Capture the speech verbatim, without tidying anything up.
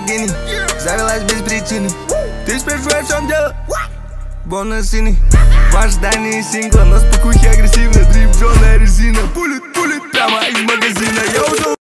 Lamborghini, завелась без причины. Ты спрашиваешь, в чем дело? Бонусини, в ожидании сингла, но с пукухи агрессивно. Дрип Джона резина, пулит, пулит прямо из магазина. Я ушел.